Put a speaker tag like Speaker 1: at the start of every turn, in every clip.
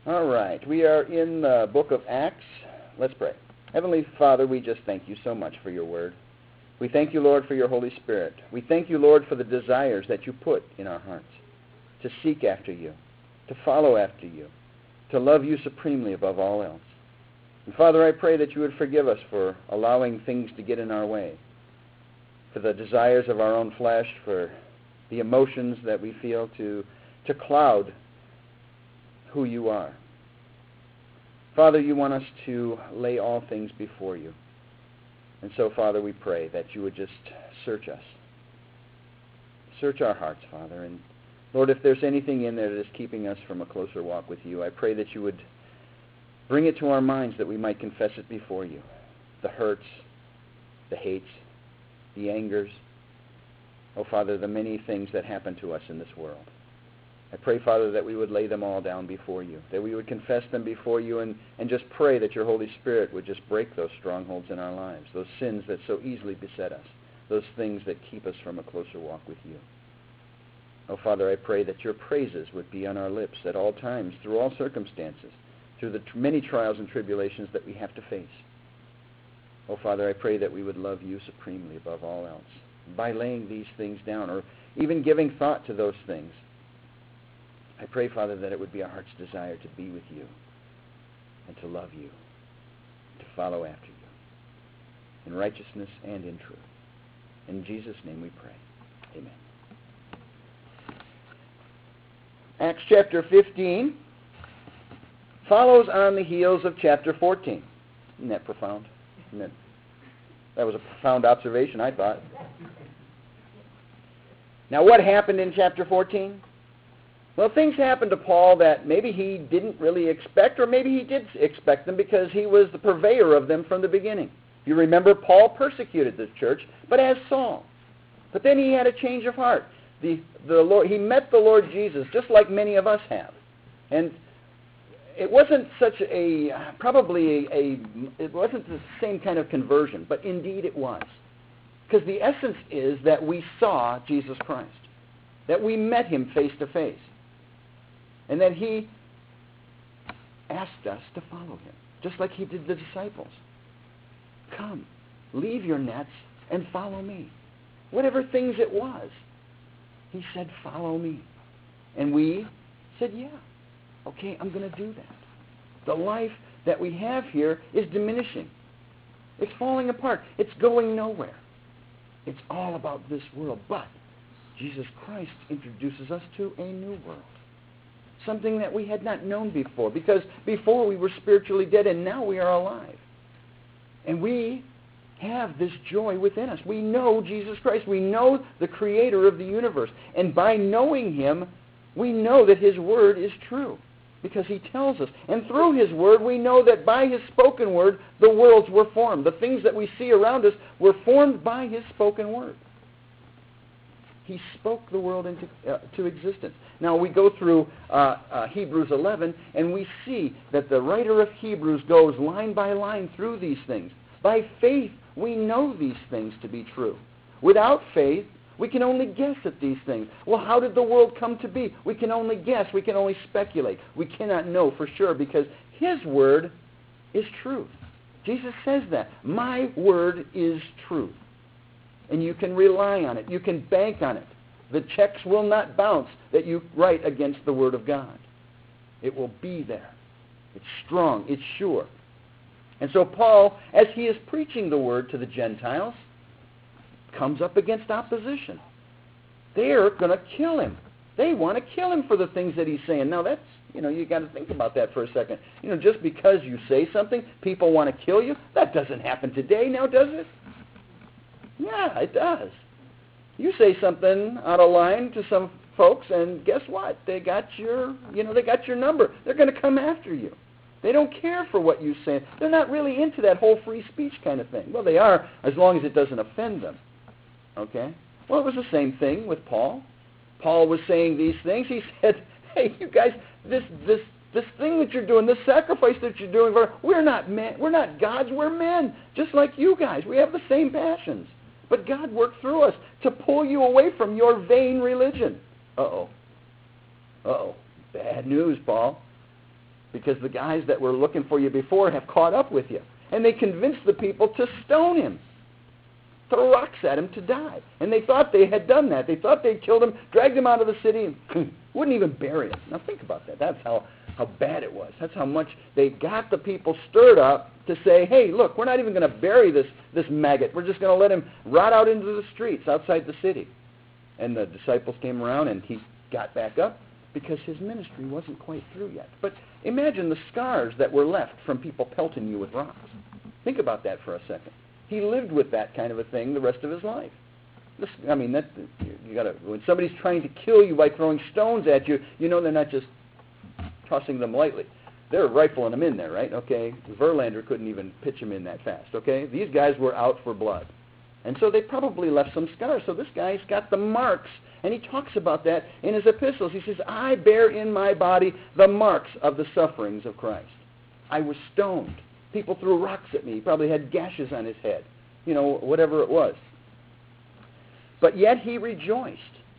Speaker 1: All right, we are in the book of Acts. Let's pray. Heavenly Father, we just thank you so much for your word. We thank you, Lord, for your Holy Spirit. We thank you, Lord, for the desires that you put in our hearts to seek after you, to follow after you, to love you supremely above all else. And Father, I pray that you would forgive us for allowing things to get in our way, for the desires of our own flesh, for the emotions that we feel to cloud who you are. Father, you want us to lay all things before you. And so, Father, we pray that you would just search us. Search our hearts, Father. And Lord, if there's anything in there that is keeping us from a closer walk with you, I pray that you would bring it to our minds that we might confess it before you. The hurts, the hates, the angers. Oh, Father, the many things that happen to us in this world. I pray, Father, that we would lay them all down before you, that we would confess them before you and just pray that your Holy Spirit would just break those strongholds in our lives, those sins that so easily beset us, those things that keep us from a closer walk with you. Oh, Father, I pray that your praises would be on our lips at all times, through all circumstances, through the many trials and tribulations that we have to face. Oh, Father, I pray that we would love you supremely above all else by laying these things down or even giving thought to those things. I pray, Father, that it would be our heart's desire to be with you and to love you, to follow after you in righteousness and in truth. In Jesus' name we pray. Amen. Acts chapter 15 follows on the heels of chapter 14. Isn't that profound? That was a profound observation, I thought. Now, what happened in chapter 14? Well, things happened to Paul that maybe he didn't really expect, or maybe he did expect them because he was the purveyor of them from the beginning. You remember, Paul persecuted the church, but as Saul. But then he had a change of heart. The Lord, he met the Lord Jesus, just like many of us have. And it wasn't such it wasn't the same kind of conversion, but indeed it was. Because the essence is that we saw Jesus Christ, that we met him face to face, and that he asked us to follow him, just like he did the disciples. Come, leave your nets and follow me. Whatever things it was, he said, follow me. And we said, yeah, okay, I'm going to do that. The life that we have here is diminishing. It's falling apart. It's going nowhere. It's all about this world. But Jesus Christ introduces us to a new world, something that we had not known before, because before we were spiritually dead and now we are alive. And we have this joy within us. We know Jesus Christ. We know the creator of the universe. And by knowing him, we know that his word is true, because he tells us. And through his word, we know that by his spoken word, the worlds were formed. The things that we see around us were formed by his spoken word. He spoke the world into existence. Now, we go through Hebrews 11, and we see that the writer of Hebrews goes line by line through these things. By faith, we know these things to be true. Without faith, we can only guess at these things. Well, how did the world come to be? We can only guess. We can only speculate. We cannot know for sure, because his word is truth. Jesus says that. My word is truth. And you can rely on it. You can bank on it. The checks will not bounce that you write against the word of God. It will be there. It's strong. It's sure. And so Paul, as he is preaching the word to the Gentiles, comes up against opposition. They're going to kill him. They want to kill him for the things that he's saying. Now that's, you got to think about that for a second. Just because you say something, people want to kill you. That doesn't happen today now, does it? Yeah, it does. You say something out of line to some folks, and guess what? They got your number. They're going to come after you. They don't care for what you say. They're not really into that whole free speech kind of thing. Well, they are, as long as it doesn't offend them. Okay? Well, it was the same thing with Paul. Paul was saying these things. He said, hey, you guys, this thing that you're doing, this sacrifice that you're doing, we're not men. We're not gods. We're men, just like you guys. We have the same passions. But God worked through us to pull you away from your vain religion. Uh-oh. Bad news, Paul. because the guys that were looking for you before have caught up with you. And they convinced the people to stone him, throw rocks at him to die. And they thought they had done that. They thought they'd killed him, dragged him out of the city, and wouldn't even bury him. Now think about that. That's how bad it was. That's how much they got the people stirred up to say, hey, look, we're not even going to bury this maggot. We're just going to let him rot out into the streets outside the city. And the disciples came around, and he got back up because his ministry wasn't quite through yet. But imagine the scars that were left from people pelting you with rocks. Think about that for a second. He lived with that kind of a thing the rest of his life. When somebody's trying to kill you by throwing stones at you, you know they're not just tossing them lightly. They're rifling them in there, right? Okay, Verlander couldn't even pitch him in that fast, okay? These guys were out for blood. And so they probably left some scars. So this guy's got the marks, and he talks about that in his epistles. He says, I bear in my body the marks of the sufferings of Christ. I was stoned. People threw rocks at me. He probably had gashes on his head, whatever it was. But yet he rejoiced.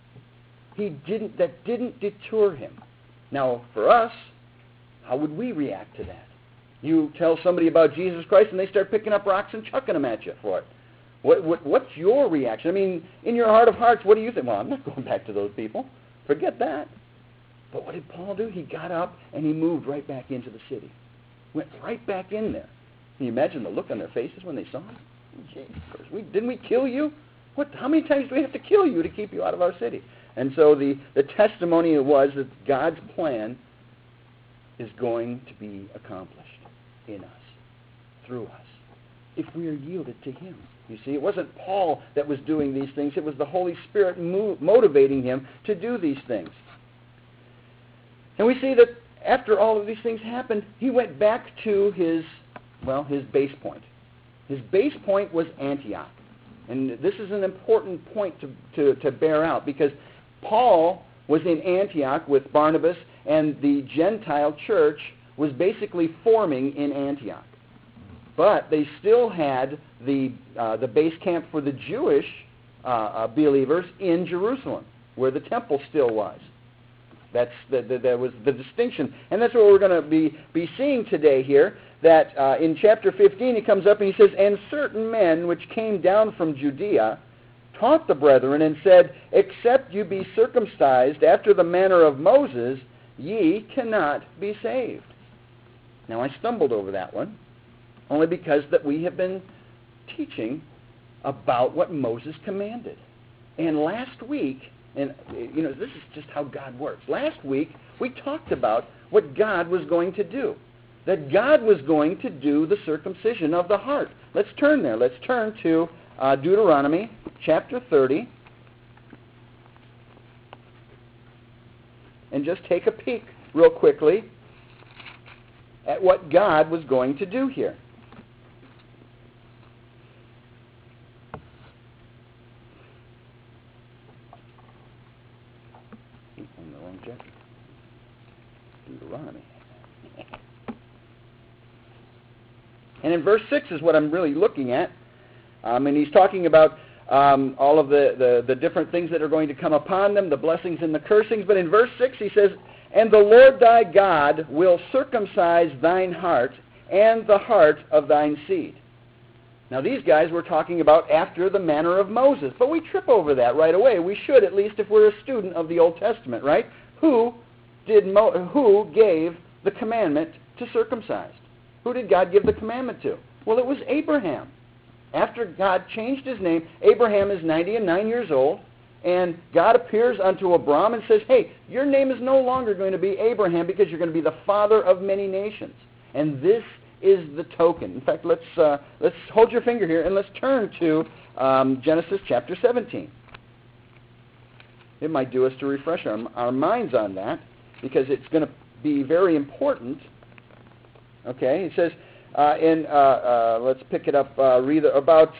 Speaker 1: That didn't deter him. Now, for us, how would we react to that? You tell somebody about Jesus Christ, and they start picking up rocks and chucking them at you for it. What's your reaction? I mean, in your heart of hearts, what do you think? Well, I'm not going back to those people. Forget that. But what did Paul do? He got up and he moved right back into the city. Went right back in there. Can you imagine the look on their faces when they saw him? Didn't we kill you? How many times do we have to kill you to keep you out of our city? And so the testimony was that God's plan is going to be accomplished in us, through us, if we are yielded to him. You see, it wasn't Paul that was doing these things. It was the Holy Spirit motivating him to do these things. And we see that after all of these things happened, he went back to his base point. His base point was Antioch. And this is an important point to bear out, because Paul was in Antioch with Barnabas, and the Gentile church was basically forming in Antioch. But they still had the base camp for the Jewish believers in Jerusalem, where the temple still was. That was the distinction. And that's what we're going to be seeing today here, that in chapter 15 he comes up and he says, and certain men which came down from Judea taught the brethren and said, except you be circumcised after the manner of Moses, ye cannot be saved. Now I stumbled over that one, only because that we have been teaching about what Moses commanded. And last week, and this is just how God works. Last week we talked about what God was going to do. That God was going to do the circumcision of the heart. Let's turn there. Let's turn to Deuteronomy chapter 30. And just take a peek real quickly at what God was going to do here. On the wrong chapter. Deuteronomy. And in verse 6 is what I'm really looking at. And he's talking about all of the different things that are going to come upon them, the blessings and the cursings. But in verse 6 he says, and the Lord thy God will circumcise thine heart and the heart of thine seed. Now these guys were talking about after the manner of Moses. But we trip over that right away. We should, at least if we're a student of the Old Testament, right? Who gave the commandment to circumcise? Who did God give the commandment to? Well, it was Abraham. After God changed his name, Abraham is 99 years old, and God appears unto Abram and says, hey, your name is no longer going to be Abraham because you're going to be the father of many nations. And this is the token. In fact, let's hold your finger here and let's turn to Genesis chapter 17. It might do us to refresh our minds on that, because it's going to be very important. Okay, it says let's pick it up. Read about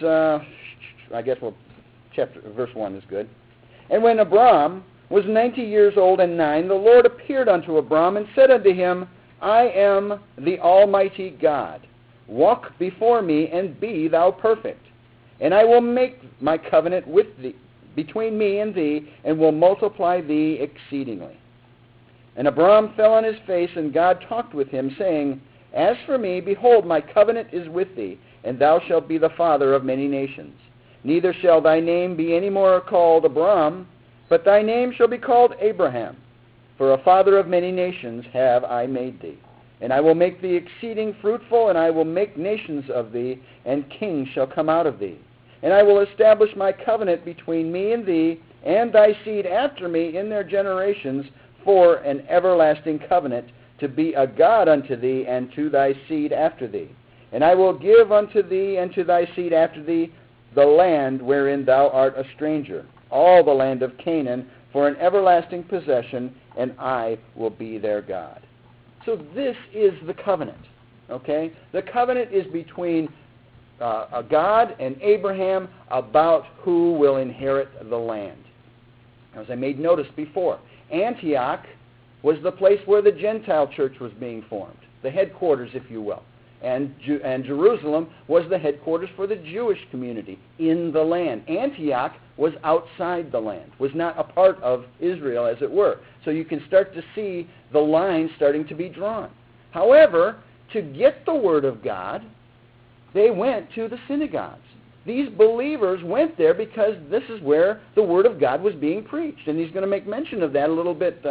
Speaker 1: verse 1 is good. And when Abram was 90 years old and 9, the Lord appeared unto Abram and said unto him, I am the Almighty God. Walk before me and be thou perfect. And I will make my covenant with thee, between me and thee, and will multiply thee exceedingly. And Abram fell on his face, and God talked with him, saying, As for me, behold, my covenant is with thee, and thou shalt be the father of many nations. Neither shall thy name be any more called Abram, but thy name shall be called Abraham. For a father of many nations have I made thee. And I will make thee exceeding fruitful, and I will make nations of thee, and kings shall come out of thee. And I will establish my covenant between me and thee, and thy seed after me in their generations, for an everlasting covenant, to be a God unto thee, and to thy seed after thee. And I will give unto thee and to thy seed after thee the land wherein thou art a stranger, all the land of Canaan, for an everlasting possession, and I will be their God. So this is the covenant, okay? The covenant is between God and Abraham about who will inherit the land. As I made notice before, Antioch was the place where the Gentile church was being formed, the headquarters, if you will. And Jerusalem was the headquarters for the Jewish community in the land. Antioch was outside the land, was not a part of Israel, as it were. So you can start to see the line starting to be drawn. However, to get the Word of God, they went to the synagogues. These believers went there because this is where the Word of God was being preached. And he's going to make mention of that a little bit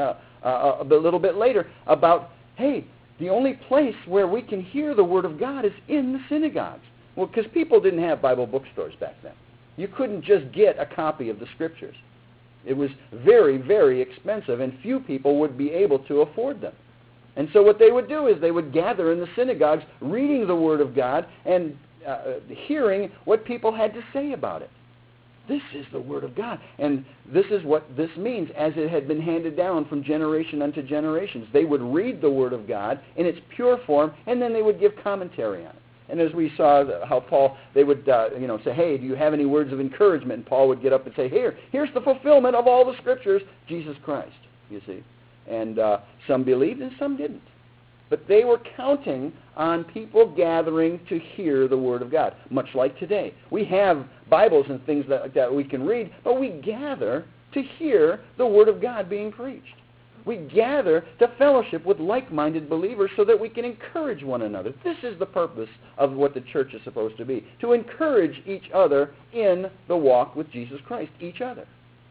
Speaker 1: later about, hey, the only place where we can hear the Word of God is in the synagogues. Well, because people didn't have Bible bookstores back then. You couldn't just get a copy of the Scriptures. It was very, very expensive, and few people would be able to afford them. And so what they would do is they would gather in the synagogues, reading the Word of God and hearing what people had to say about it. This is the Word of God. And this is what this means, as it had been handed down from generation unto generations. They would read the Word of God in its pure form, and then they would give commentary on it. And as we saw how Paul, they would say, hey, do you have any words of encouragement? And Paul would get up and say, here's the fulfillment of all the Scriptures, Jesus Christ, you see. And some believed and some didn't. But they were counting on people gathering to hear the Word of God, much like today. We have Bibles and things that we can read, but we gather to hear the Word of God being preached. We gather to fellowship with like-minded believers so that we can encourage one another. This is the purpose of what the church is supposed to be, to encourage each other in the walk with Jesus Christ, each other.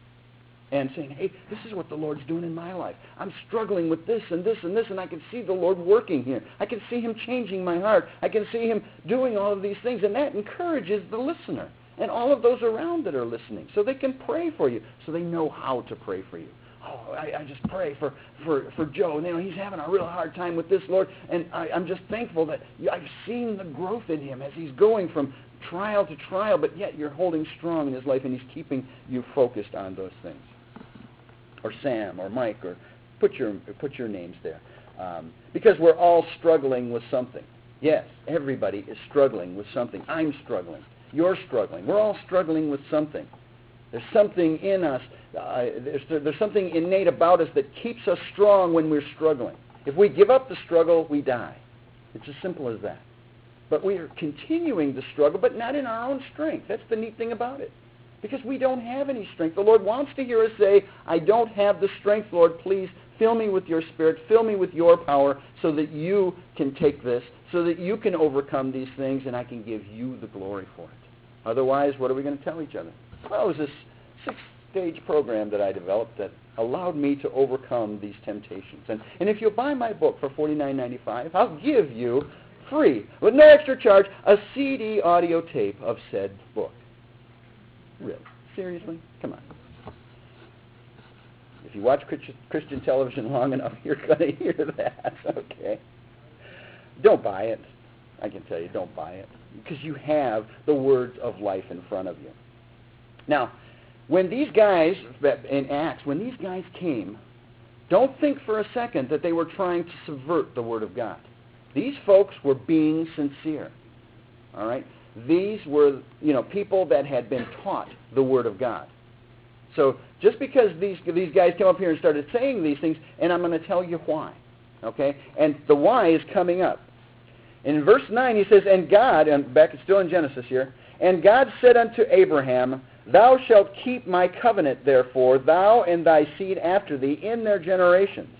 Speaker 1: And saying, hey, this is what the Lord's doing in my life. I'm struggling with this and this and this, and I can see the Lord working here. I can see Him changing my heart. I can see Him doing all of these things, and that encourages the listener and all of those around that are listening, so they can pray for you, so they know how to pray for you. Oh, I just pray for Joe. He's having a real hard time with this, Lord, and I'm just thankful that I've seen the growth in him as he's going from trial to trial, but yet you're holding strong in his life, and He's keeping you focused on those things. Or Sam, or Mike, or put your names there. Because we're all struggling with something. Yes, everybody is struggling with something. I'm struggling. You're struggling. We're all struggling with something. There's something in us. There's something innate about us that keeps us strong when we're struggling. If we give up the struggle, we die. It's as simple as that. But we are continuing to struggle, but not in our own strength. That's the neat thing about it. Because we don't have any strength. The Lord wants to hear us say, I don't have the strength, Lord. Please fill me with your Spirit. Fill me with your power so that you can take this, so that you can overcome these things, and I can give you the glory for it. Otherwise, what are we going to tell each other? Well, it was this 6-stage program that I developed that allowed me to overcome these temptations. And if you'll buy my book for $49.95, I'll give you free, with no extra charge, a CD audio tape of said book. Really? Seriously? Come on. If you watch Christian television long enough, you're going to hear that, okay? Don't buy it. I can tell you, don't buy it. Because you have the words of life in front of you. Now, when these guys, in Acts, when these guys came, don't think for a second that they were trying to subvert the Word of God. These folks were being sincere, all right? These were, people that had been taught the Word of God. So just because these guys came up here and started saying these things, and I'm going to tell you why, okay? And the why is coming up. In verse 9 he says, and God, and back still in Genesis here, and God said unto Abraham, Thou shalt keep my covenant, therefore, thou and thy seed after thee in their generations.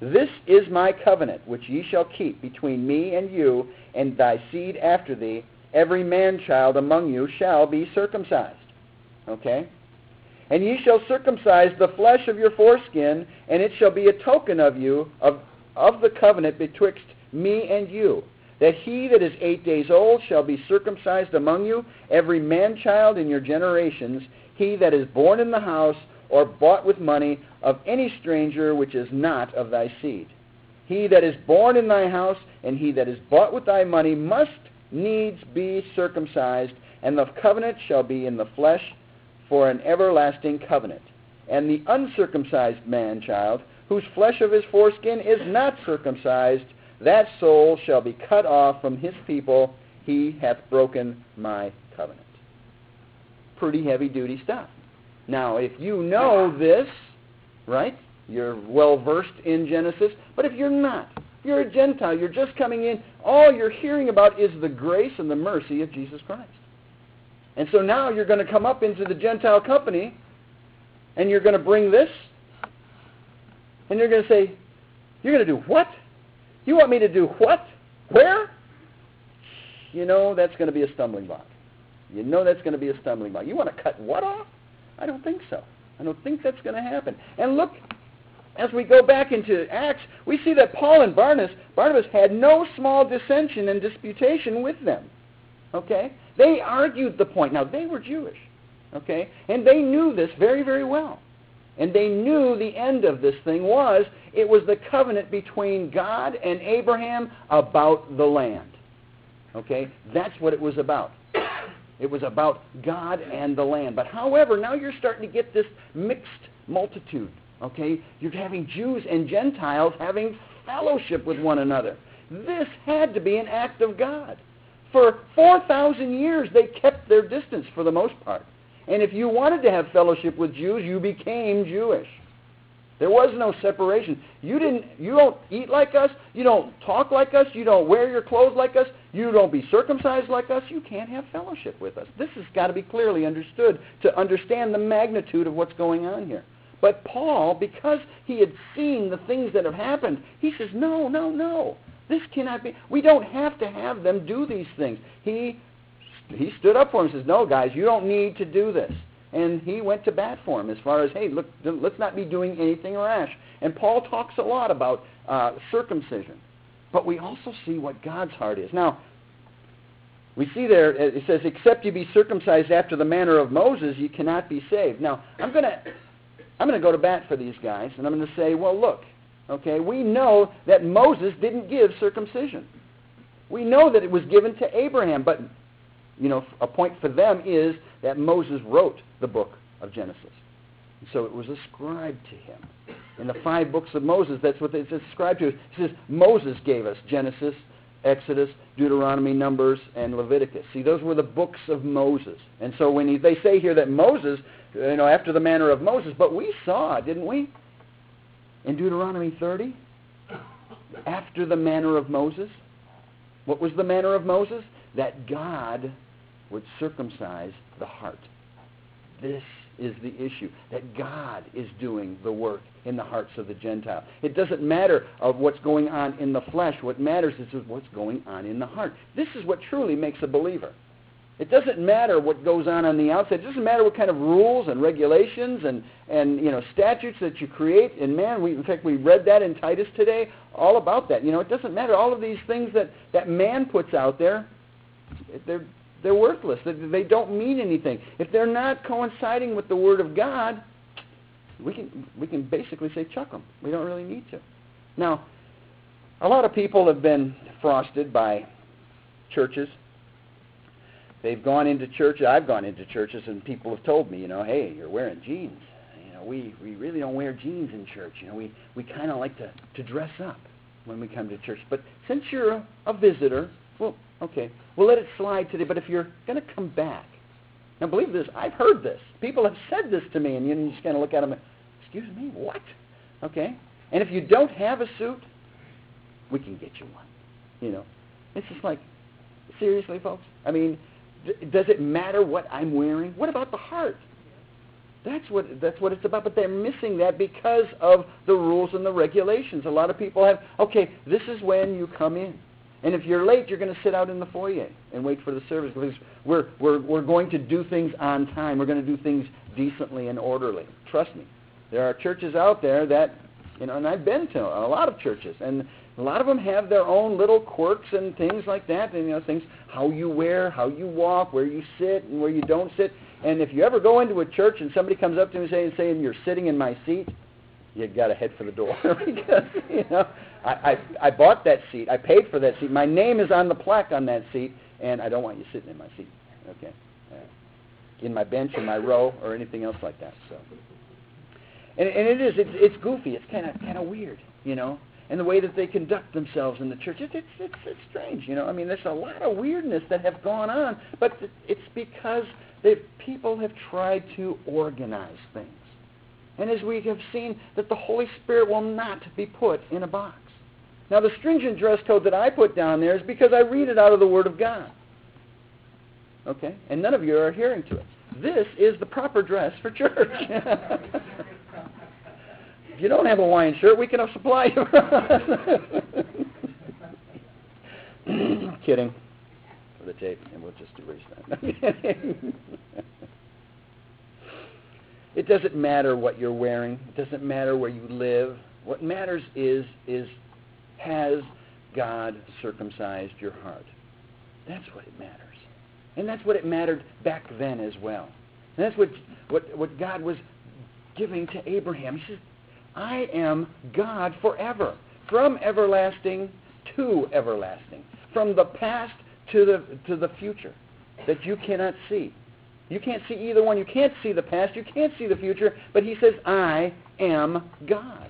Speaker 1: This is my covenant, which ye shall keep between me and you and thy seed after thee. Every man-child among you shall be circumcised. Okay? And ye shall circumcise the flesh of your foreskin, and it shall be a token of you, of the covenant betwixt me and you, that he that is 8 days old shall be circumcised among you, every man-child in your generations, he that is born in the house or bought with money of any stranger which is not of thy seed. He that is born in thy house and he that is bought with thy money must needs be circumcised, and the covenant shall be in the flesh for an everlasting covenant. And the uncircumcised man-child, whose flesh of his foreskin is not circumcised, that soul shall be cut off from his people. He hath broken my covenant. Pretty heavy-duty stuff. Now, if you know this, right, you're well-versed in Genesis, but if you're not, you're a Gentile, you're just coming in, all you're hearing about is the grace and the mercy of Jesus Christ. And so now you're going to come up into the Gentile company, and you're going to bring this, and you're going to say, you're going to do what? You want me to do what? Where? You know that's going to be a stumbling block. You know that's going to be a stumbling block. You want to cut what off? I don't think so. I don't think that's going to happen. And look, as we go back into Acts, we see that Paul and Barnabas had no small dissension and disputation with them. Okay? They argued the point. Now, they were Jewish. Okay? And they knew this very, very well. And they knew the end of this thing was, it was the covenant between God and Abraham about the land. Okay? That's what it was about. It was about God and the land. But however, now you're starting to get this mixed multitude. Okay? You're having Jews and Gentiles having fellowship with one another. This had to be an act of God. For 4,000 years, they kept their distance for the most part. And if you wanted to have fellowship with Jews, you became Jewish. There was no separation. You don't eat like us. You don't talk like us. You don't wear your clothes like us. You don't be circumcised like us. You can't have fellowship with us. This has got to be clearly understood to understand the magnitude of what's going on here. But Paul, because he had seen the things that have happened, he says, no. This cannot be. We don't have to have them do these things. He stood up for him and says, no, guys, you don't need to do this. And he went to bat for him as far as, hey, look, let's not be doing anything rash. And Paul talks a lot about circumcision. But we also see what God's heart is. Now, we see there, it says, except you be circumcised after the manner of Moses, you cannot be saved. Now, I'm going to go to bat for these guys, and I'm going to say, well, look, okay, we know that Moses didn't give circumcision. We know that it was given to Abraham, but, you know, a point for them is that Moses wrote the book of Genesis. So it was ascribed to him. In the 5 books of Moses, that's what it's ascribed to. It says Moses gave us Genesis, Exodus, Deuteronomy, Numbers, and Leviticus. See, those were the books of Moses. And so when they say here that Moses, you know, after the manner of Moses, but we saw, didn't we? In Deuteronomy 30, after the manner of Moses. What was the manner of Moses? That God would circumcise the heart. This is the issue, that God is doing the work in the hearts of the Gentile. It doesn't matter of what's going on in the flesh. What matters is what's going on in the heart. This is what truly makes a believer. It doesn't matter what goes on the outside. It doesn't matter what kind of rules and regulations and you know, statutes that you create. And man, in fact, we read that in Titus today, all about that. You know, it doesn't matter. All of these things that man puts out there, they're worthless. They don't mean anything. If they're not coinciding with the Word of God, we can basically say chuck them. We don't really need to. Now, a lot of people have been frosted by churches. They've gone into churches. I've gone into churches, and people have told me, you know, hey, you're wearing jeans. You know, we really don't wear jeans in church. You know, we kind of like to dress up when we come to church. But since you're a visitor, well, okay, we'll let it slide today. But if you're going to come back, now believe this, I've heard this. People have said this to me, and you just kind of look at them and, excuse me, what? Okay? And if you don't have a suit, we can get you one. You know, it's just like, seriously, folks? I mean, does it matter what I'm wearing? What about the heart? That's what it's about. But they're missing that because of the rules and the regulations. A lot of people have, okay, this is when you come in. And if you're late, you're going to sit out in the foyer and wait for the service because we're going to do things on time. We're going to do things decently and orderly. Trust me. There are churches out there that, and I've been to a lot of churches, and a lot of them have their own little quirks and things like that, and things, how you wear, how you walk, where you sit and where you don't sit. And if you ever go into a church and somebody comes up to me saying you're sitting in my seat, you got to head for the door because, I bought that seat. I paid for that seat. My name is on the plaque on that seat, and I don't want you sitting in my seat, okay, in my bench, in my row, or anything else like that. So, and it's goofy. It's kind of weird, and the way that they conduct themselves in the church, it's strange, I mean, there's a lot of weirdness that have gone on, but it's because people have tried to organize things. And as we have seen, that the Holy Spirit will not be put in a box. Now, the stringent dress code that I put down there is because I read it out of the Word of God. Okay? And none of you are adhering to it. This is the proper dress for church. If you don't have a Hawaiian shirt, we can supply you. Kidding. For the tape, and we'll just erase that. It doesn't matter what you're wearing. It doesn't matter where you live. What matters is has God circumcised your heart? That's what it matters. And that's what it mattered back then as well. And that's what God was giving to Abraham. He says, I am God forever, from everlasting to everlasting, from the past to the future that you cannot see. You can't see either one. You can't see the past. You can't see the future. But he says, I am God.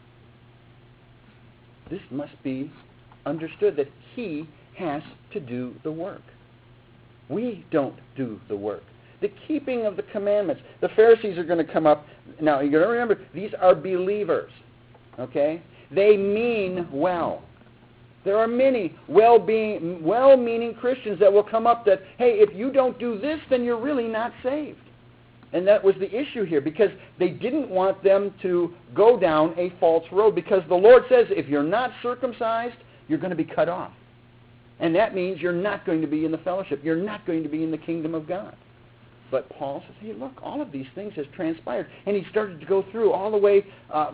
Speaker 1: This must be understood that he has to do the work. We don't do the work. The keeping of the commandments. The Pharisees are going to come up. Now, you're going to remember, these are believers. Okay? They mean well. There are many well-meaning Christians that will come up that, hey, if you don't do this, then you're really not saved. And that was the issue here, because they didn't want them to go down a false road, because the Lord says if you're not circumcised, you're going to be cut off. And that means you're not going to be in the fellowship. You're not going to be in the kingdom of God. But Paul says, hey, look, all of these things has transpired. And he started to go through all the way,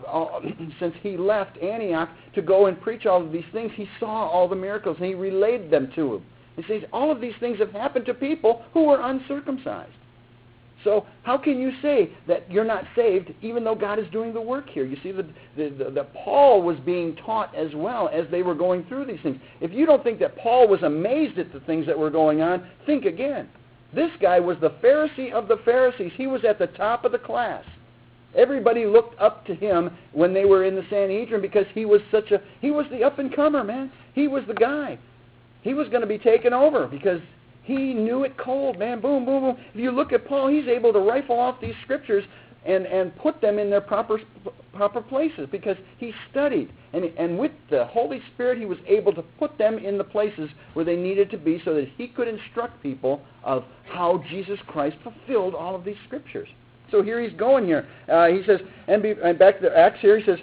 Speaker 1: since he left Antioch, to go and preach all of these things. He saw all the miracles, and he relayed them to him. He says, all of these things have happened to people who were uncircumcised. So how can you say that you're not saved even though God is doing the work here? You see, that Paul was being taught as well as they were going through these things. If you don't think that Paul was amazed at the things that were going on, think again. This guy was the Pharisee of the Pharisees. He was at the top of the class. Everybody looked up to him when they were in the Sanhedrin because he was the up-and-comer, man. He was the guy. He was going to be taken over because he knew it cold, man. Boom, boom, boom. If you look at Paul, he's able to rifle off these scriptures and put them in their proper places because he studied. And with the Holy Spirit, he was able to put them in the places where they needed to be so that he could instruct people of how Jesus Christ fulfilled all of these scriptures. So here he's going here. He says, and back to the Acts here, he says,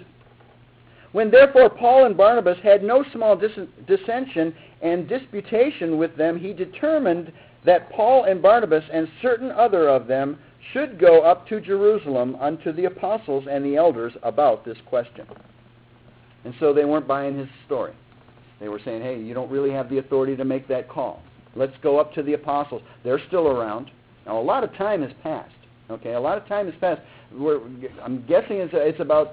Speaker 1: when therefore Paul and Barnabas had no small dissension and disputation with them, he determined that Paul and Barnabas and certain other of them should go up to Jerusalem unto the apostles and the elders about this question. And so they weren't buying his story. They were saying, hey, you don't really have the authority to make that call. Let's go up to the apostles. They're still around. Now, a lot of time has passed. Okay, a lot of time has passed. I'm guessing it's about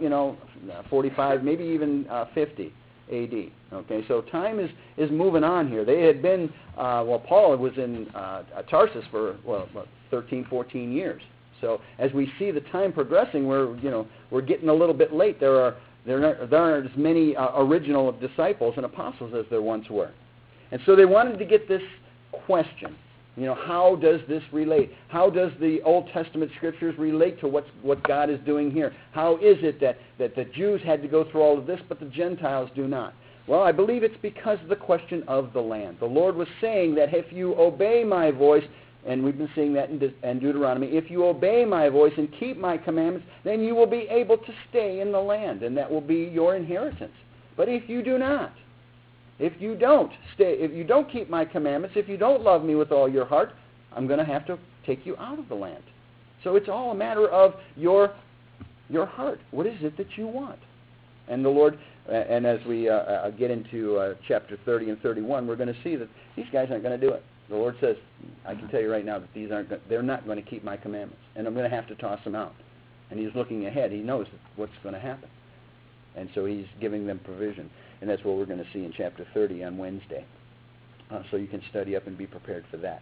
Speaker 1: 45, maybe even 50 A.D. Okay, so time is moving on here. They had been Paul was in Tarsus for 13, 14 years. So as we see the time progressing, we're getting a little bit late. There aren't as many original disciples and apostles as there once were, and so they wanted to get this question. How does this relate? How does the Old Testament Scriptures relate to what God is doing here? How is it that the Jews had to go through all of this, but the Gentiles do not? Well, I believe it's because of the question of the land. The Lord was saying that if you obey my voice, And we've been seeing that in Deuteronomy. If you obey my voice and keep my commandments, then you will be able to stay in the land, and that will be your inheritance. But if you do not, if you don't keep my commandments, if you don't love me with all your heart, I'm going to have to take you out of the land. So it's all a matter of your heart. What is it that you want? And the Lord, and as we get into chapter 30 and 31, we're going to see that these guys aren't going to do it. The Lord says, I can tell you right now that they're not going to keep my commandments, and I'm going to have to toss them out. And He's looking ahead. He knows what's going to happen. And so He's giving them provision. And that's what we're going to see in chapter 30 on Wednesday. So you can study up and be prepared for that.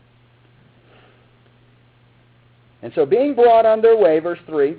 Speaker 1: And so being brought on their way, verse 3,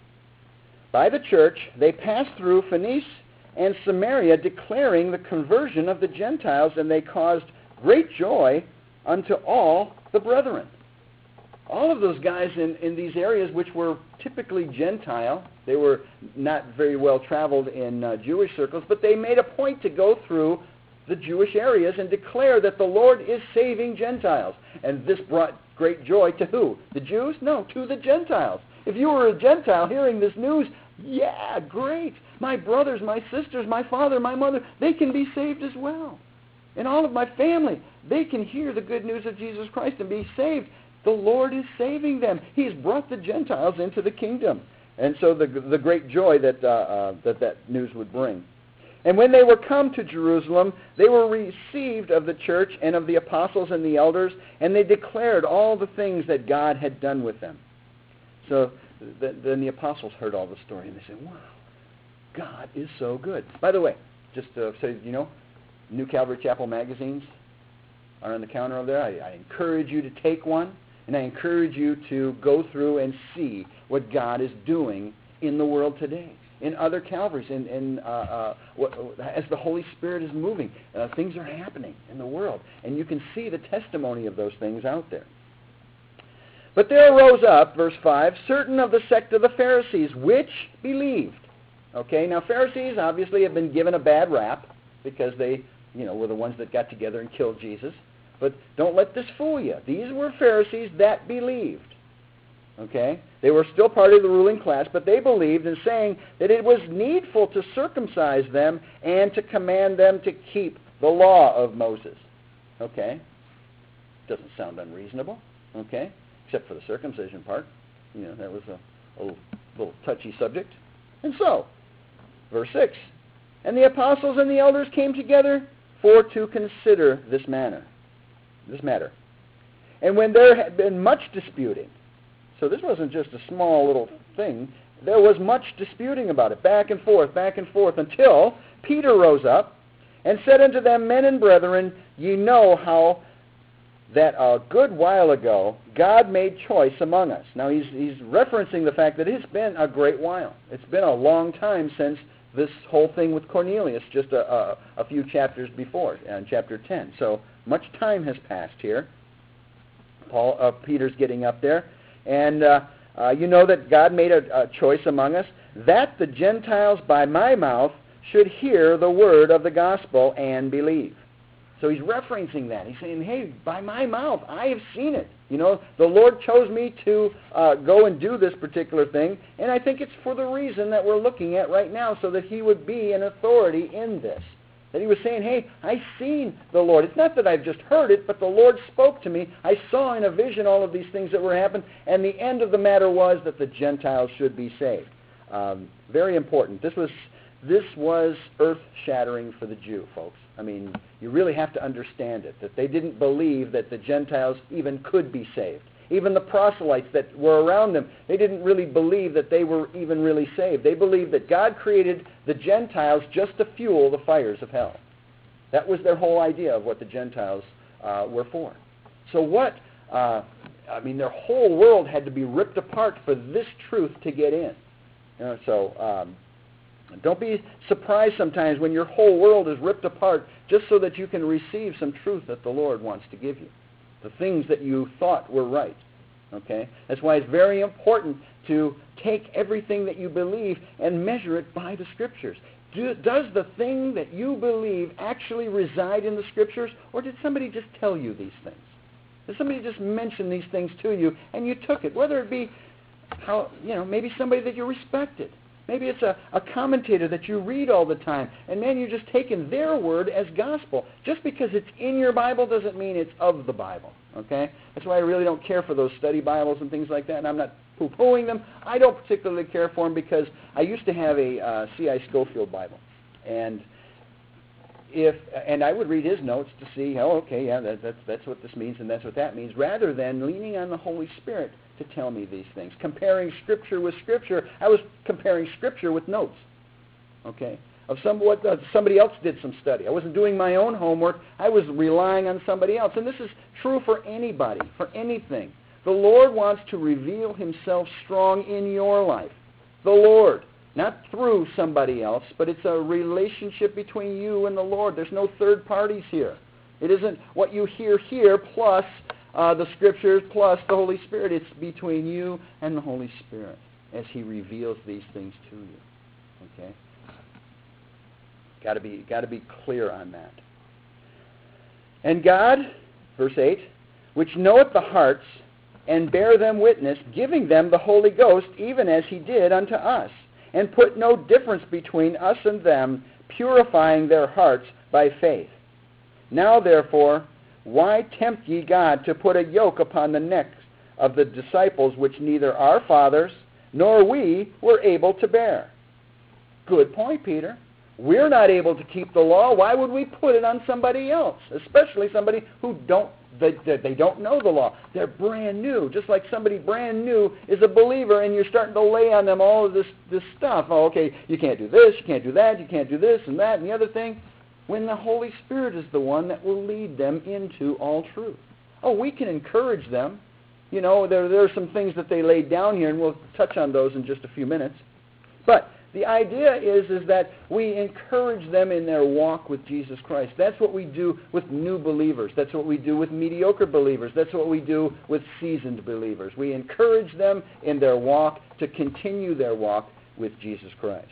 Speaker 1: by the church, they passed through Phoenicia and Samaria, declaring the conversion of the Gentiles, and they caused great joy unto all the brethren. All of those guys in these areas which were typically Gentile, they were not very well traveled in Jewish circles, but they made a point to go through the Jewish areas and declare that the Lord is saving Gentiles. And this brought great joy to who? The Jews? No, to the Gentiles. If you were a Gentile hearing this news, yeah, great. My brothers, my sisters, my father, my mother, they can be saved as well. And all of my family, they can hear the good news of Jesus Christ and be saved. The Lord is saving them. He's brought the Gentiles into the kingdom. And so the great joy that news would bring. And when they were come to Jerusalem, they were received of the church and of the apostles and the elders, and they declared all the things that God had done with them. So then the apostles heard all the story, and they said, wow, God is so good. By the way, just so you know, New Calvary Chapel magazines are on the counter over there. I encourage you to take one, and I encourage you to go through and see what God is doing in the world today, in other Calvaries, as the Holy Spirit is moving. Things are happening in the world, and you can see the testimony of those things out there. But there arose up, verse 5, certain of the sect of the Pharisees, which believed. Okay, now Pharisees obviously have been given a bad rap because they were the ones that got together and killed Jesus. But don't let this fool you. These were Pharisees that believed. Okay? They were still part of the ruling class, but they believed in saying that it was needful to circumcise them and to command them to keep the law of Moses. Okay? Doesn't sound unreasonable. Okay? Except for the circumcision part. That was a little touchy subject. And so, verse 6, and the apostles and the elders came together for to consider this matter. And when there had been much disputing, so this wasn't just a small little thing, there was much disputing about it, back and forth, until Peter rose up and said unto them, men and brethren, ye know how that a good while ago God made choice among us. Now he's referencing the fact that it's been a great while. It's been a long time since this whole thing with Cornelius, just a few chapters before, in chapter 10. So much time has passed here. Peter's getting up there. And you know that God made a choice among us, that the Gentiles by my mouth should hear the word of the gospel and believe. So he's referencing that. He's saying, hey, by my mouth, I have seen it. The Lord chose me to go and do this particular thing, and I think it's for the reason that we're looking at right now, so that he would be an authority in this. That he was saying, hey, I've seen the Lord. It's not that I've just heard it, but the Lord spoke to me. I saw in a vision all of these things that were happening, and the end of the matter was that the Gentiles should be saved. Very important. This was earth-shattering for the Jew, folks. I mean, you really have to understand it, that they didn't believe that the Gentiles even could be saved. Even the proselytes that were around them, they didn't really believe that they were even really saved. They believed that God created the Gentiles just to fuel the fires of hell. That was their whole idea of what the Gentiles were for. So their whole world had to be ripped apart for this truth to get in. Don't be surprised sometimes when your whole world is ripped apart just so that you can receive some truth that the Lord wants to give you. The things that you thought were right. Okay? That's why it's very important to take everything that you believe and measure it by the Scriptures. Does the thing that you believe actually reside in the Scriptures, or did somebody just tell you these things? Did somebody just mention these things to you and you took it? Whether it be maybe somebody that you respected. Maybe it's a commentator that you read all the time. And man, you're just taking their word as gospel. Just because it's in your Bible doesn't mean it's of the Bible. Okay? That's why I really don't care for those study Bibles and things like that. And I'm not poo-pooing them. I don't particularly care for them because I used to have a C.I. Scofield Bible. And I would read his notes to see, that's what this means and that's what that means, rather than leaning on the Holy Spirit to tell me these things. Comparing Scripture with Scripture, I was comparing Scripture with notes, okay, of somebody else did some study. I wasn't doing my own homework. I was relying on somebody else. And this is true for anybody, for anything. The Lord wants to reveal himself strong in your life. The Lord. Not through somebody else, but it's a relationship between you and the Lord. There's no third parties here. It isn't what you hear here plus the Scriptures plus the Holy Spirit. It's between you and the Holy Spirit as he reveals these things to you. Okay? Got to be clear on that. And God, verse 8, which knoweth the hearts, and bear them witness, giving them the Holy Ghost, even as he did unto us, and put no difference between us and them, purifying their hearts by faith. Now therefore, why tempt ye God to put a yoke upon the necks of the disciples which neither our fathers nor we were able to bear? Good point, Peter. We're not able to keep the law. Why would we put it on somebody else, especially somebody who they don't know the law? They're brand new, just like somebody brand new is a believer, and you're starting to lay on them all of this stuff. Oh, okay, you can't do this, you can't do that, you can't do this and that and the other thing, when the Holy Spirit is the one that will lead them into all truth. Oh, we can encourage them. There are some things that they laid down here, and we'll touch on those in just a few minutes. But the idea is that we encourage them in their walk with Jesus Christ. That's what we do with new believers. That's what we do with mediocre believers. That's what we do with seasoned believers. We encourage them in their walk to continue their walk with Jesus Christ.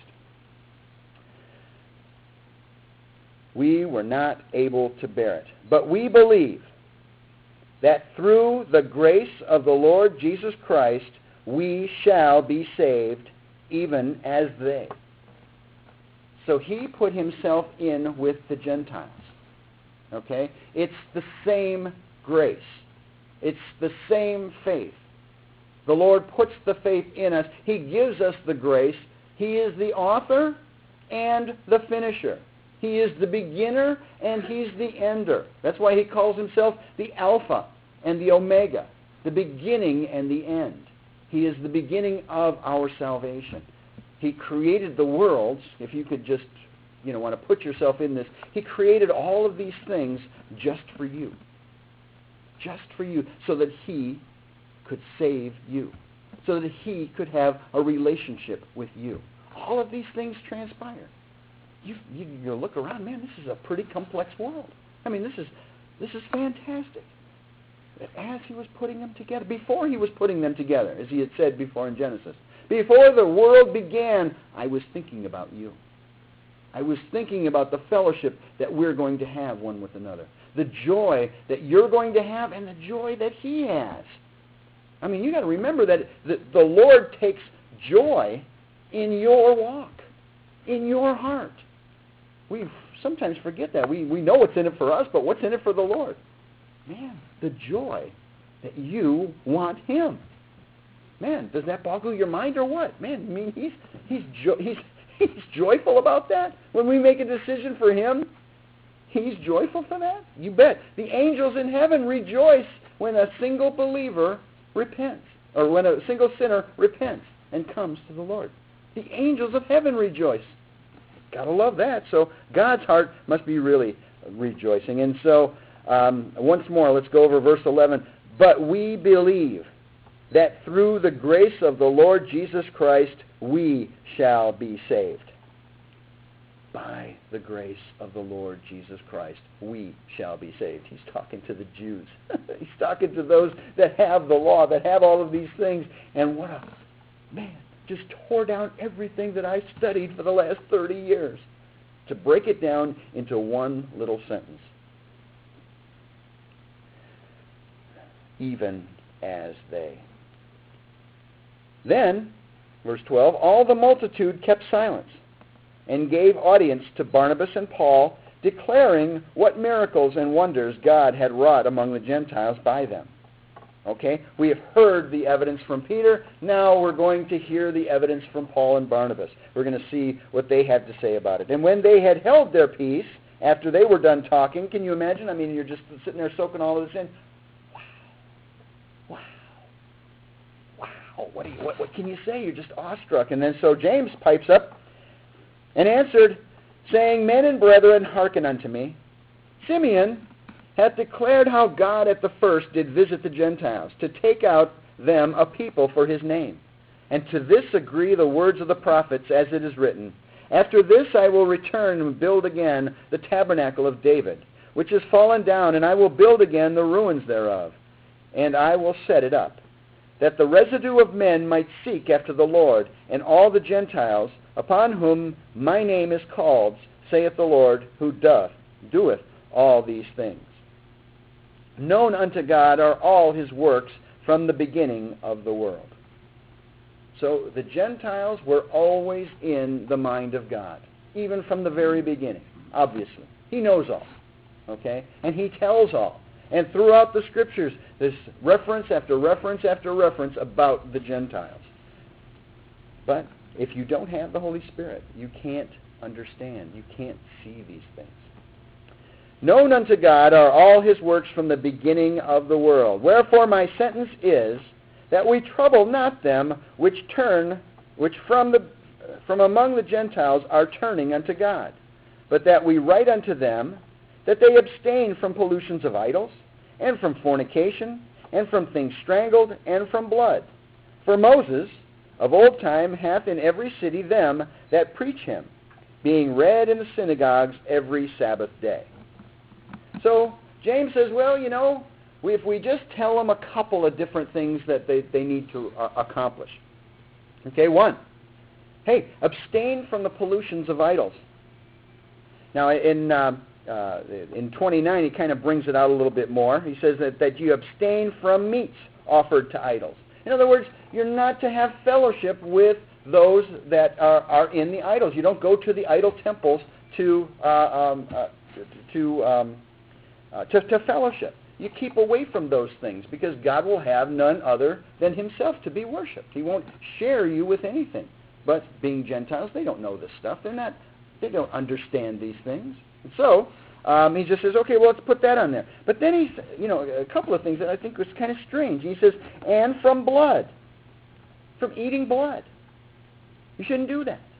Speaker 1: We were not able to bear it. But we believe that through the grace of the Lord Jesus Christ, we shall be saved, even as they. So he put himself in with the Gentiles. Okay? It's the same grace. It's the same faith. The Lord puts the faith in us. He gives us the grace. He is the author and the finisher. He is the beginner and he's the ender. That's why he calls himself the Alpha and the Omega, the beginning and the end. He is the beginning of our salvation. He created the worlds, if you could just, want to put yourself in this. He created all of these things just for you. Just for you, so that he could save you. So that he could have a relationship with you. All of these things transpire. You look around, man, this is a pretty complex world. I mean, this is fantastic. As he was putting them together, before he was putting them together, as he had said before in Genesis, before the world began, I was thinking about you. I was thinking about the fellowship that we're going to have one with another. The joy that you're going to have and the joy that he has. I mean, you got to remember that the Lord takes joy in your walk, in your heart. We sometimes forget that. We know what's in it for us, but what's in it for the Lord? Man, the joy that you want him. Man, does that boggle your mind or what? Man, I mean, he's joyful about that. When we make a decision for him, he's joyful for that. You bet. The angels in heaven rejoice when a single believer repents, or when a single sinner repents and comes to the Lord. The angels of heaven rejoice. Gotta love that. So God's heart must be really rejoicing. And so, once more, let's go over verse 11. But we believe that through the grace of the Lord Jesus Christ, we shall be saved. By the grace of the Lord Jesus Christ, we shall be saved. He's talking to the Jews. He's talking to those that have the law, that have all of these things. And what a, man, just tore down everything that I studied for the last 30 years to break it down into one little sentence. even as they. Then, verse 12, all the multitude kept silence and gave audience to Barnabas and Paul, declaring what miracles and wonders God had wrought among the Gentiles by them. Okay? We have heard the evidence from Peter. Now we're going to hear the evidence from Paul and Barnabas. We're going to see what they had to say about it. And when they had held their peace, after they were done talking, can you imagine? I mean, you're just sitting there soaking all of this in. Wow. What can you say? You're just awestruck. And then so James pipes up and answered, saying, Men and brethren, hearken unto me. Simeon hath declared how God at the first did visit the Gentiles, to take out them a people for his name. And to this agree the words of the prophets, as it is written, After this I will return and build again the tabernacle of David, which is fallen down, and I will build again the ruins thereof, and I will set it up, that the residue of men might seek after the Lord, and all the Gentiles, upon whom my name is called, saith the Lord, who doeth all these things. Known unto God are all his works from the beginning of the world. So the Gentiles were always in the mind of God, even from the very beginning, obviously. He knows all, okay? And he tells all. And throughout the Scriptures, there's reference after reference after reference about the Gentiles. But if you don't have the Holy Spirit, you can't understand. You can't see these things. Known unto God are all his works from the beginning of the world. Wherefore my sentence is that we trouble not them which from among the Gentiles are turning unto God, but that we write unto them that they abstain from pollutions of idols, and from fornication, and from things strangled, and from blood. For Moses of old time hath in every city them that preach him, being read in the synagogues every Sabbath day. So James says, well, if we just tell them a couple of different things that they need to accomplish. Okay, one, hey, abstain from the pollutions of idols. Now, in 29, he kind of brings it out a little bit more. He says that you abstain from meats offered to idols. In other words, you're not to have fellowship with those that are in the idols. You don't go to the idol temples to fellowship. You keep away from those things because God will have none other than himself to be worshipped. He won't share you with anything. But being Gentiles, they don't know this stuff. They don't understand these things. And so he just says, okay, well, let's put that on there. But then he's, a couple of things that I think was kind of strange. He says, and from blood, from eating blood. You shouldn't do that.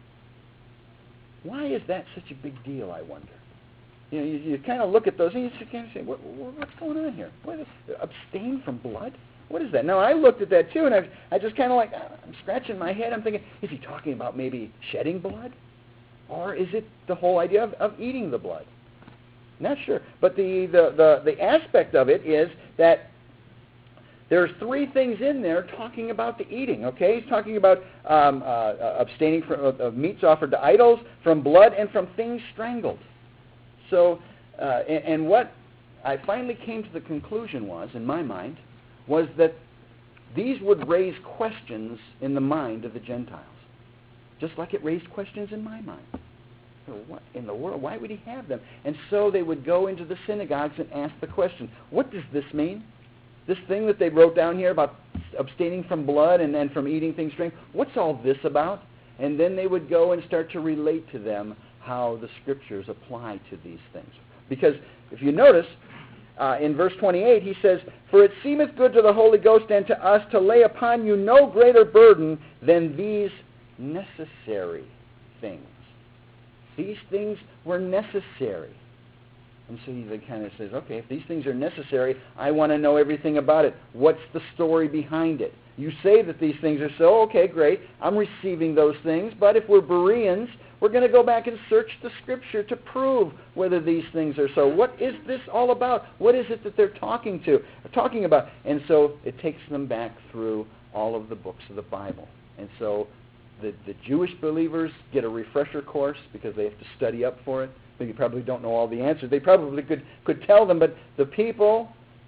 Speaker 1: Why is that such a big deal, I wonder? You kind of look at those and you kind of say, what's going on here? Abstain from blood? What is that? Now, I looked at that too, and I just kind of I'm scratching my head. I'm thinking, is he talking about maybe shedding blood? Or is it the whole idea of eating the blood? Not sure. But the aspect of it is that there's three things in there talking about the eating, okay? He's talking about abstaining from meats offered to idols, from blood, and from things strangled. So, and what I finally came to the conclusion was, in my mind, was that these would raise questions in the mind of the Gentiles, just like it raised questions in my mind. What in the world? Why would he have them? And so they would go into the synagogues and ask the question, what does this mean? This thing that they wrote down here about abstaining from blood and then from eating things strangled, what's all this about? And then they would go and start to relate to them how the Scriptures apply to these things. Because if you notice, in verse 28, he says, For it seemeth good to the Holy Ghost and to us to lay upon you no greater burden than these necessary things. These things were necessary. And so he kind of says, okay, if these things are necessary, I want to know everything about it. What's the story behind it? You say that these things are so, okay, great, I'm receiving those things, but if we're Bereans, we're going to go back and search the Scripture to prove whether these things are so. What is this all about? What is it that they're talking about? And so it takes them back through all of the books of the Bible. And so the Jewish believers get a refresher course because they have to study up for it. They probably don't know all the answers. They probably could tell them, but the people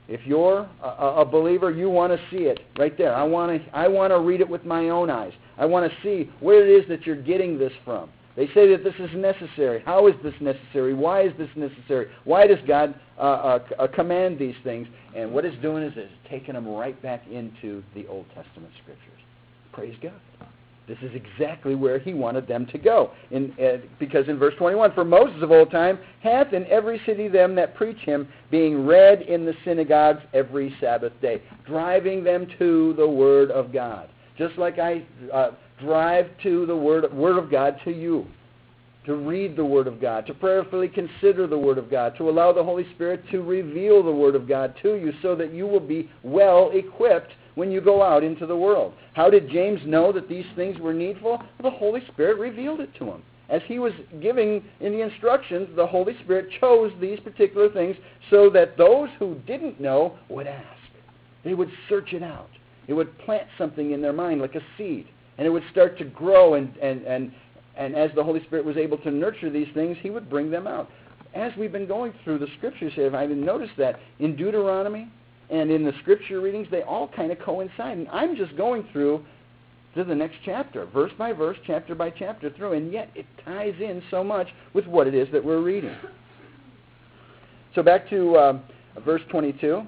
Speaker 1: If you're a believer, you want to see it right there. I want to read it with my own eyes. I want to see where it is that you're getting this from. They say that this is necessary. How is this necessary? Why is this necessary? Why does God command these things? And what it's doing is it's taking them right back into the Old Testament Scriptures. Praise God. This is exactly where he wanted them to go. Because in verse 21, for Moses of old time hath in every city them that preach him, being read in the synagogues every Sabbath day, driving them to the Word of God. Just like I drive to the Word of God to you, to read the Word of God, to prayerfully consider the Word of God, to allow the Holy Spirit to reveal the Word of God to you so that you will be well equipped when you go out into the world. How did James know that these things were needful? The Holy Spirit revealed it to him. As he was giving in the instructions, the Holy Spirit chose these particular things so that those who didn't know would ask. They would search it out. It would plant something in their mind like a seed, and it would start to grow, and as the Holy Spirit was able to nurture these things, he would bring them out. As we've been going through the Scriptures here, I've noticed that in Deuteronomy and in the Scripture readings, they all kind of coincide. And I'm just going through to the next chapter, verse by verse, chapter by chapter through, and yet it ties in so much with what it is that we're reading. So back to verse 22.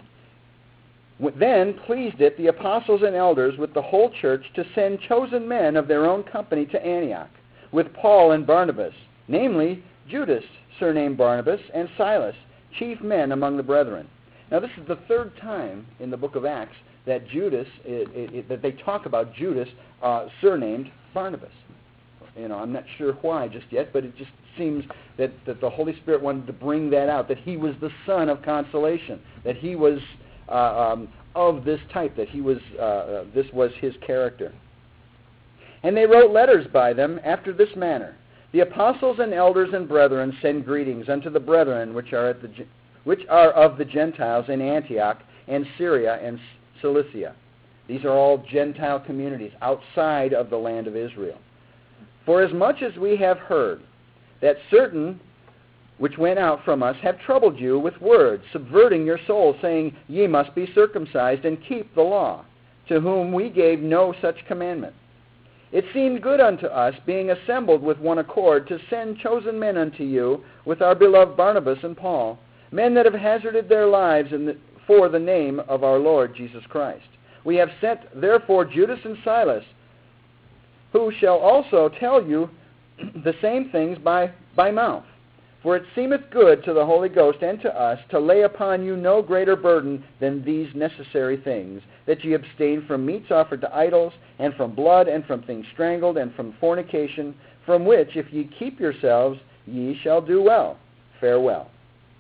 Speaker 1: Then pleased it the apostles and elders with the whole church to send chosen men of their own company to Antioch, with Paul and Barnabas, namely Judas, surnamed Barnabas, and Silas, chief men among the brethren. Now, this is the third time in the book of Acts that that they talk about Judas, surnamed Barnabas. I'm not sure why just yet, but it just seems that the Holy Spirit wanted to bring that out, that he was the son of consolation, that he was of this type, that he was this was his character. And they wrote letters by them after this manner. The apostles and elders and brethren send greetings unto the brethren which are of the Gentiles in Antioch and Syria and Cilicia. These are all Gentile communities outside of the land of Israel. For as much as we have heard that certain which went out from us have troubled you with words, subverting your souls, saying, Ye must be circumcised and keep the law, to whom we gave no such commandment. It seemed good unto us, being assembled with one accord, to send chosen men unto you, with our beloved Barnabas and Paul, men that have hazarded their lives for the name of our Lord Jesus Christ. We have sent therefore Judas and Silas, who shall also tell you the same things by mouth. For it seemeth good to the Holy Ghost and to us to lay upon you no greater burden than these necessary things, that ye abstain from meats offered to idols, and from blood, and from things strangled, and from fornication, from which if ye keep yourselves, ye shall do well. Farewell.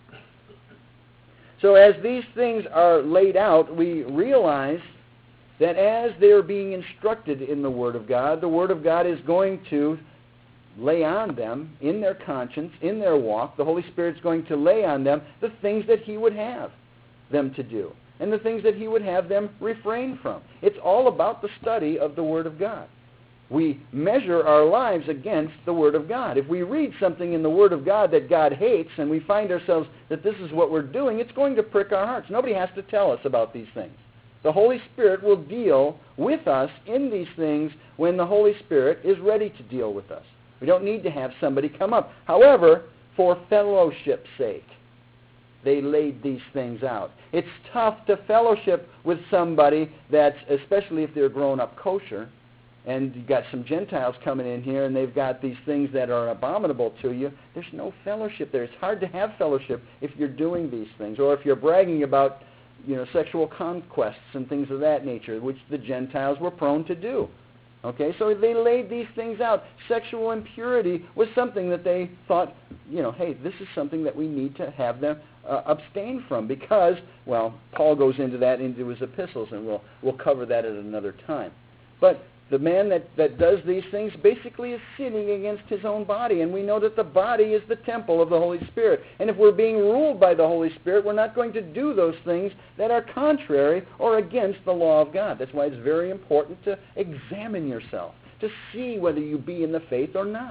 Speaker 1: So as these things are laid out, we realize that as they're being instructed in the Word of God is going to lay on them, in their conscience, in their walk, the Holy Spirit's going to lay on them the things that he would have them to do, and the things that he would have them refrain from. It's all about the study of the Word of God. We measure our lives against the Word of God. If we read something in the Word of God that God hates, and we find ourselves that this is what we're doing, it's going to prick our hearts. Nobody has to tell us about these things. The Holy Spirit will deal with us in these things when the Holy Spirit is ready to deal with us. We don't need to have somebody come up. However, for fellowship's sake, they laid these things out. It's tough to fellowship with somebody that's, especially if they're grown up kosher, and you've got some Gentiles coming in here and they've got these things that are abominable to you. There's no fellowship there. It's hard to have fellowship if you're doing these things, or if you're bragging about sexual conquests and things of that nature, which the Gentiles were prone to do. Okay, so they laid these things out. Sexual impurity was something that they thought, hey, this is something that we need to have them abstain from, because, Paul goes into that into his epistles, and we'll cover that at another time. But the man that does these things basically is sinning against his own body, and we know that the body is the temple of the Holy Spirit. And if we're being ruled by the Holy Spirit, we're not going to do those things that are contrary or against the law of God. That's why it's very important to examine yourself, to see whether you be in the faith or not.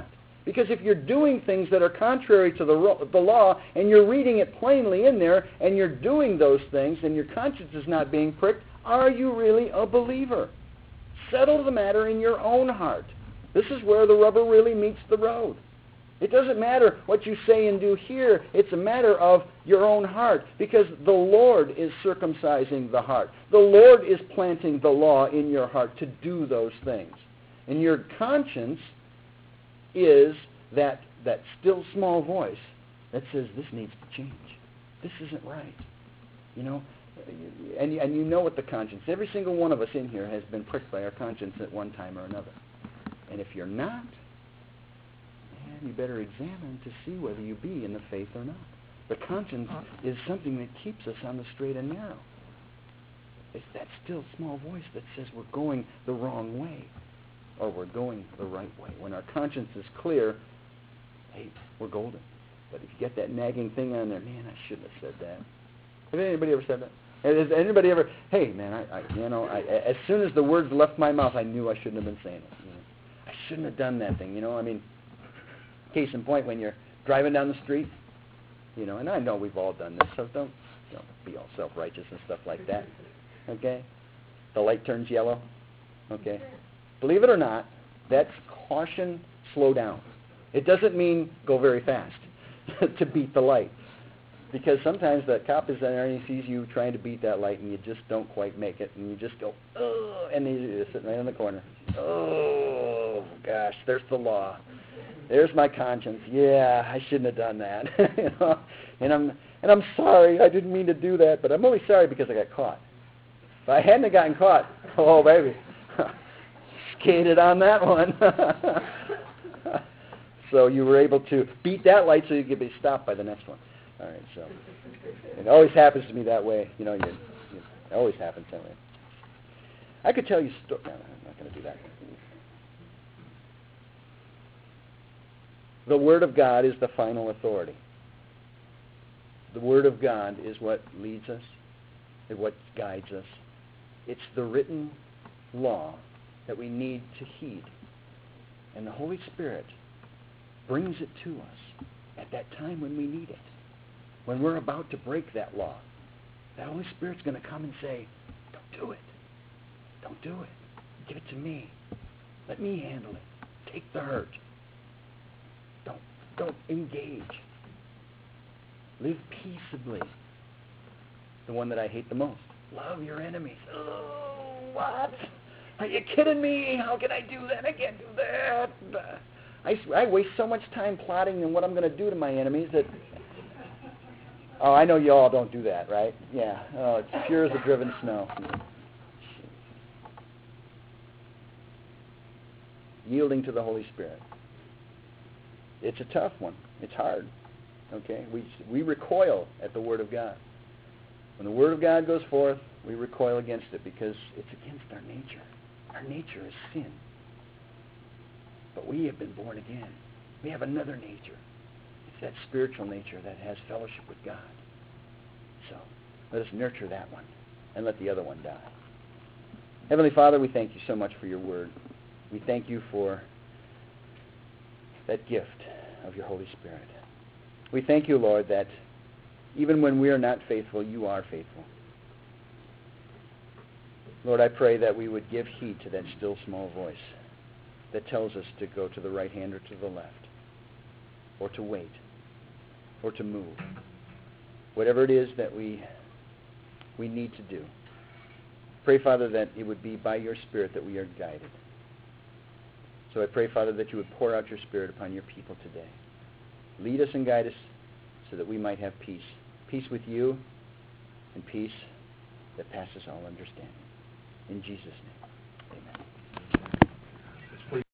Speaker 1: Because if you're doing things that are contrary to the law, and you're reading it plainly in there, and you're doing those things, and your conscience is not being pricked, are you really a believer? Settle the matter in your own heart. This is where the rubber really meets the road. It doesn't matter what you say and do here. It's a matter of your own heart, because the Lord is circumcising the heart. The Lord is planting the law in your heart to do those things. And your conscience is that still small voice that says, this needs to change. This isn't right. You know, and you know what the conscience, every single one of us in here has been pricked by our conscience at one time or another. And if you're not, man, you better examine to see whether you be in the faith or not. The conscience is something that keeps us on the straight and narrow. It's that still small voice that says we're going the wrong way or we're going the right way. When our conscience is clear, hey, we're golden. But if you get that nagging thing on there, man, I shouldn't have said that. Have anybody ever said that? Has anybody ever, hey, man, as soon as the words left my mouth, I knew I shouldn't have been saying it. You know? I shouldn't have done that thing. You know, I mean, case in point, when you're driving down the street, you know, and I know we've all done this, so don't be all self-righteous and stuff like that, okay? The light turns yellow, okay? Believe it or not, that's caution, slow down. It doesn't mean go very fast to beat the light, because sometimes the cop is there and he sees you trying to beat that light and you just don't quite make it, and you just go, oh, and you're sitting right in the corner. Oh, gosh, there's the law. There's my conscience. Yeah, I shouldn't have done that. You know? And I'm sorry. I didn't mean to do that, but I'm only sorry because I got caught. If I hadn't gotten caught, oh baby, skated on that one. So you were able to beat that light so you could be stopped by the next one. All right. So it always happens to me that way. You know, it always happens that way. I could tell you. No, I'm not going to do that. The Word of God is the final authority. The Word of God is what leads us, and what guides us. It's the written law that we need to heed. And the Holy Spirit brings it to us at that time when we need it. When we're about to break that law, the Holy Spirit's going to come and say, don't do it. Don't do it. Give it to me. Let me handle it. Take the hurt. Don't engage. Live peaceably. The one that I hate the most. Love your enemies. Oh, what? Are you kidding me? How can I do that? I can't do that. I waste so much time plotting on what I'm going to do to my enemies that... Oh, I know you all don't do that, right? Yeah. Oh, it's pure as the driven snow. Yielding to the Holy Spirit. It's a tough one. It's hard. Okay? We recoil at the Word of God. When the Word of God goes forth, we recoil against it because it's against our nature. Our nature is sin. But we have been born again. We have another nature. It's that spiritual nature that has fellowship with God. So let us nurture that one and let the other one die. Heavenly Father, we thank you so much for your Word. We thank you for that gift of your Holy Spirit. We thank you, Lord, that even when we are not faithful, you are faithful. Lord, I pray that we would give heed to that still small voice that tells us to go to the right hand or to the left, or to wait, or to move. Whatever it is that we need to do. Pray, Father, that it would be by your Spirit that we are guided. So I pray, Father, that you would pour out your Spirit upon your people today. Lead us and guide us so that we might have peace. Peace with you and peace that passes all understanding. In Jesus' name, amen.